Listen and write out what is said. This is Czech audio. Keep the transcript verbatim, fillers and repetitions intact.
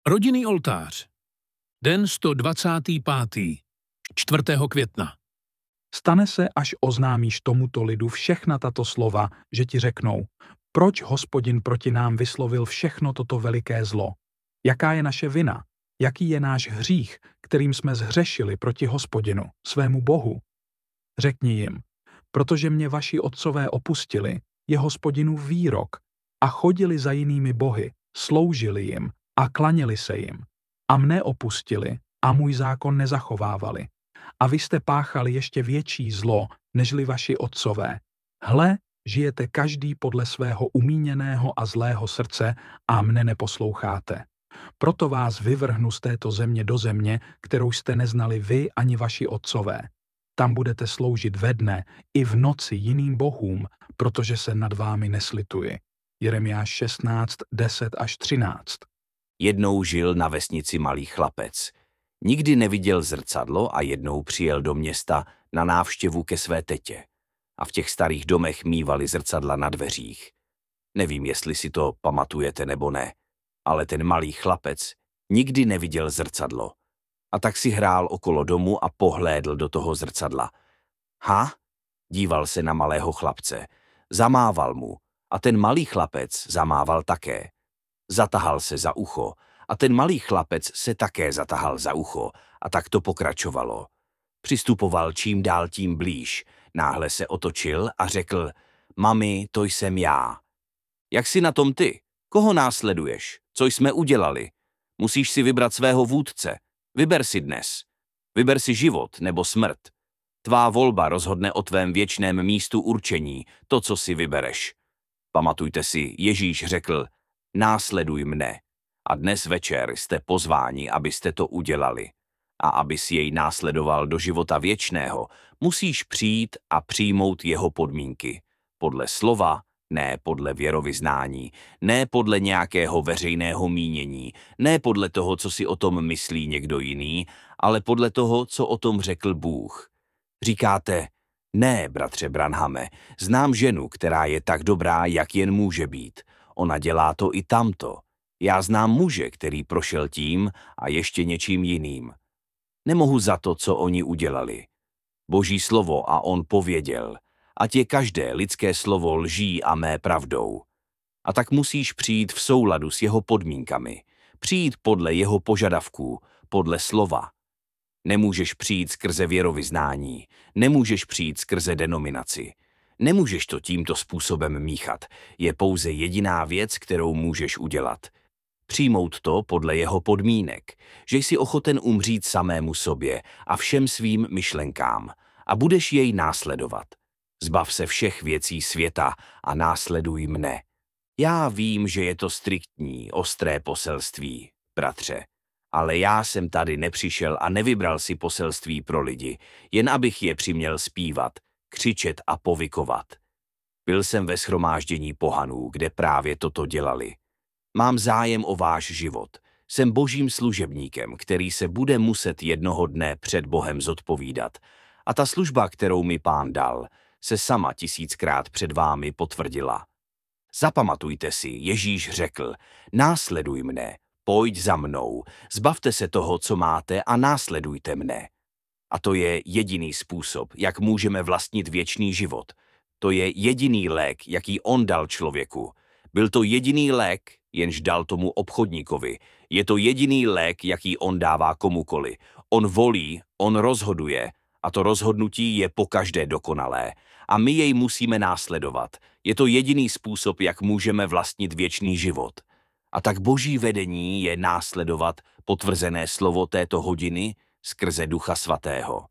Rodinný oltář. Den sto dvacátý pátý. čtvrtého května. Stane se, až oznámíš tomuto lidu všechna tato slova, že ti řeknou, proč Hospodin proti nám vyslovil všechno toto veliké zlo? Jaká je naše vina? Jaký je náš hřích, kterým jsme zhřešili proti Hospodinu, svému Bohu? Řekni jim, protože mě vaši otcové opustili, je Hospodinův výrok, a chodili za jinými bohy, sloužili jim a klaněli se jim, a mne opustili a můj zákon nezachovávali. A vy jste páchali ještě větší zlo, nežli vaši otcové. Hle, žijete každý podle svého umíněného a zlého srdce a mne neposloucháte. Proto vás vyvrhnu z této země do země, kterou jste neznali vy ani vaši otcové. Tam budete sloužit ve dne i v noci jiným bohům, protože se nad vámi neslituji. Jeremiáš šestnáct, deset až třináct. Jednou žil na vesnici malý chlapec. Nikdy neviděl zrcadlo a jednou přijel do města na návštěvu ke své tetě. A v těch starých domech mívali zrcadla na dveřích. Nevím, jestli si to pamatujete nebo ne, ale ten malý chlapec nikdy neviděl zrcadlo. A tak si hrál okolo domu a pohlédl do toho zrcadla. Ha? Díval se na malého chlapce. Zamával mu. A ten malý chlapec zamával také. Zatahal se za ucho. A ten malý chlapec se také zatahal za ucho. A tak to pokračovalo. Přistupoval čím dál tím blíž. Náhle se otočil a řekl, mami, to jsem já. Jak jsi na tom ty? Koho následuješ? Co jsme udělali? Musíš si vybrat svého vůdce. Vyber si dnes. Vyber si život nebo smrt. Tvá volba rozhodne o tvém věčném místu určení, to, co si vybereš. Pamatujte si, Ježíš řekl, následuj mne. A dnes večer jste pozváni, abyste to udělali. A abys jej následoval do života věčného, musíš přijít a přijmout jeho podmínky. Podle slova, ne podle věrovyznání, ne podle nějakého veřejného mínění, ne podle toho, co si o tom myslí někdo jiný, ale podle toho, co o tom řekl Bůh. Říkáte, ne, bratře Branhame, znám ženu, která je tak dobrá, jak jen může být. Ona dělá to i tamto. Já znám muže, který prošel tím a ještě něčím jiným. Nemohu za to, co oni udělali. Boží slovo a on pověděl, ať je každé lidské slovo lží a mé pravdou. A tak musíš přijít v souladu s jeho podmínkami, přijít podle jeho požadavků, podle slova. Nemůžeš přijít skrze věrovyznání, nemůžeš přijít skrze denominaci. Nemůžeš to tímto způsobem míchat, je pouze jediná věc, kterou můžeš udělat. Přijmout to podle jeho podmínek, že jsi ochoten umřít samému sobě a všem svým myšlenkám a budeš jej následovat. Zbav se všech věcí světa a následuj mne. Já vím, že je to striktní, ostré poselství, bratře, ale já jsem tady nepřišel a nevybral si poselství pro lidi, jen abych je přiměl zpívat, křičet a povykovat. Byl jsem ve shromáždění pohanů, kde právě toto dělali. Mám zájem o váš život. Jsem božím služebníkem, který se bude muset jednoho dne před Bohem zodpovídat. A ta služba, kterou mi Pán dal, se sama tisíckrát před vámi potvrdila. Zapamatujte si, Ježíš řekl, následuj mne, pojď za mnou, zbavte se toho, co máte a následujte mne. A to je jediný způsob, jak můžeme vlastnit věčný život. To je jediný lék, jaký on dal člověku. Byl to jediný lék, jenž dal tomu obchodníkovi. Je to jediný lék, jaký on dává komukoli. On volí, on rozhoduje a to rozhodnutí je pokaždé dokonalé. A my jej musíme následovat. Je to jediný způsob, jak můžeme vlastnit věčný život. A tak boží vedení je následovat potvrzené slovo této hodiny skrze Ducha Svatého.